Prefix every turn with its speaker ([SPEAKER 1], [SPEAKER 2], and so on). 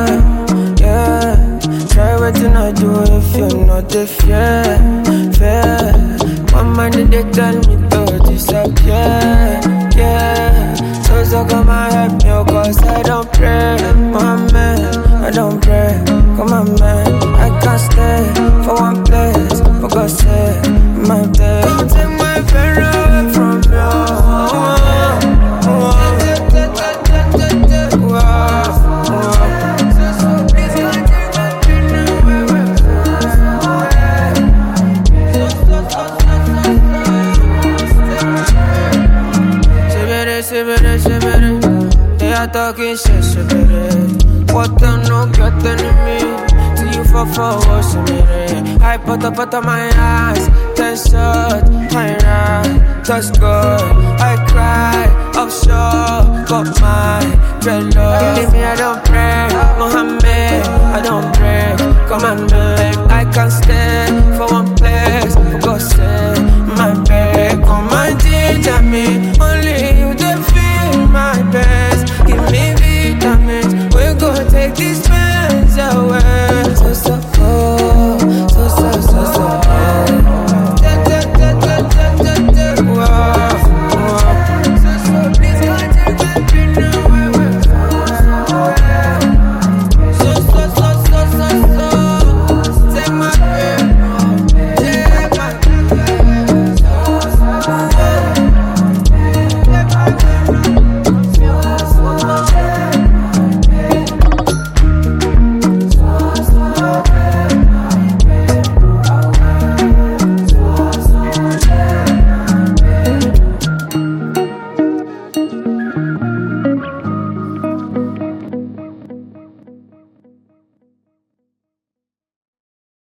[SPEAKER 1] yeah. Try waiting I do if you're not the fair. One man they tell me to disappear, yeah. So come and help me, cause I don't pray, my man, I don't pray, come on man, I can't stay for one place, for God's sake, my day. Don't take my friend away from they are talking shit, what them no get enemy. See you for what's in it. I put up my eyes, 10 shots, my right, touch good. I cry, offshore, got my dreadlocks. Believe me, I don't pray, Mohammed, I don't pray. Come on, babe, I can't stay for one place, for God's sake, my babe. Come and ginger me, only you they feel my best. Give me vitamins, we're gonna take this